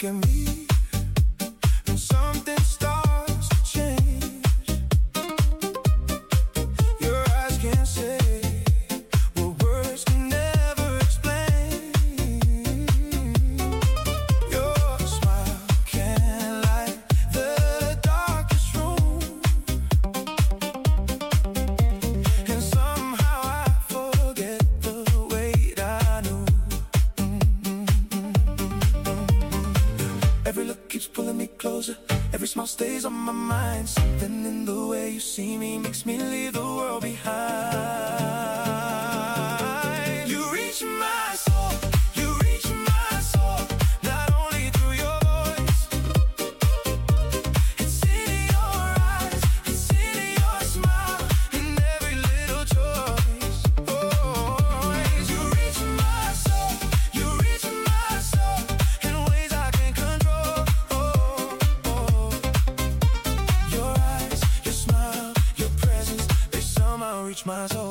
at me, and something starts to change. Your eyes can't say what words can never explain. Your smile can light the darkest room, and somehow I forget the weight I knew. Every look keeps pulling me closer, every smile stays on my mind. Something in the way you see me makes me leave the world behind. You reach my soul, you reach my soul, not only through your voice. It's in your eyes, it's in your smile, in every little choice. Oh, you reach my soul, you reach my soul, in ways I can't control. Your eyes, your smile, your presence, they somehow reach my soul.